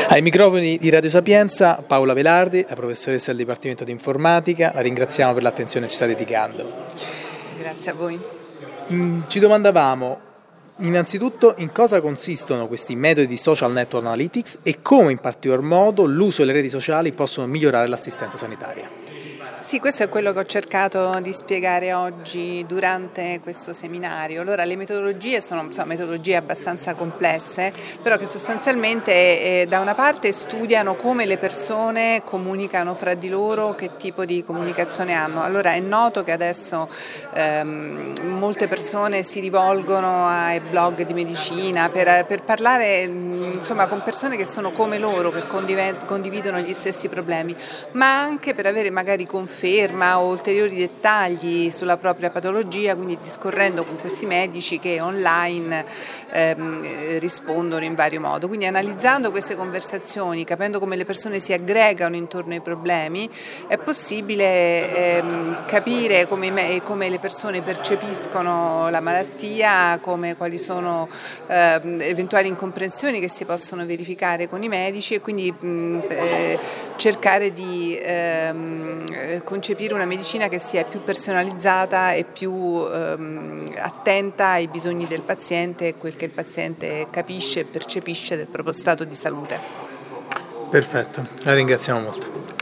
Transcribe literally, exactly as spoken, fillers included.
Ai microfoni di Radio Sapienza, Paola Velardi, la professoressa del Dipartimento di Informatica, la ringraziamo per l'attenzione che ci sta dedicando. Grazie a voi. Ci domandavamo innanzitutto in cosa consistono questi metodi di social network analytics e come in particolar modo l'uso delle reti sociali possono migliorare l'assistenza sanitaria. Sì, questo è quello che ho cercato di spiegare oggi durante questo seminario. Allora, le metodologie sono insomma, metodologie abbastanza complesse, però che sostanzialmente eh, da una parte studiano come le persone comunicano fra di loro, che tipo di comunicazione hanno. Allora, è noto che adesso ehm, molte persone si rivolgono ai blog di medicina per, per parlare insomma, con persone che sono come loro, che condividono gli stessi problemi, ma anche per avere magari conferma o ulteriori dettagli sulla propria patologia, quindi discorrendo con questi medici che online ehm, rispondono in vario modo. Quindi analizzando queste conversazioni, capendo come le persone si aggregano intorno ai problemi, è possibile ehm, capire come, me, come le persone percepiscono la malattia, come, quali sono ehm, eventuali incomprensioni che si possono verificare con i medici e quindi mh, eh, cercare di ehm, concepire una medicina che sia più personalizzata e più ehm, attenta ai bisogni del paziente e quel che il paziente capisce e percepisce del proprio stato di salute. Perfetto, la ringraziamo molto.